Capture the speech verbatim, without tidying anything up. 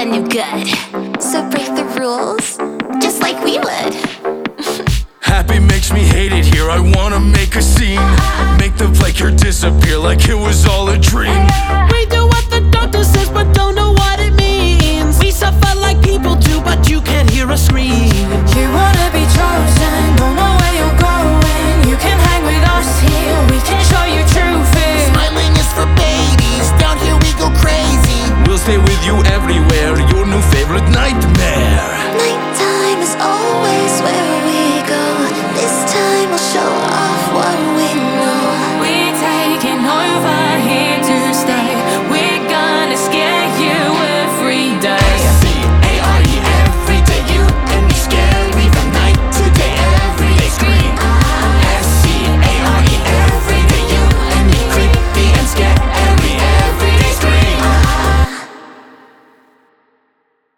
then you're good. So break the rules, just like we would. Happy makes me hate it here, I wanna make a scene. Make the plague here disappear like it was all a dream. We do what the doctor says but don't know what it means. We suffer like people do but you can't hear us scream. You wanna be chosen, don't know where you're going. You can hang with us here, we can show you true fear. Smiling is for babies, down here we go crazy. We'll stay with you everywhere, your new favorite nightmare.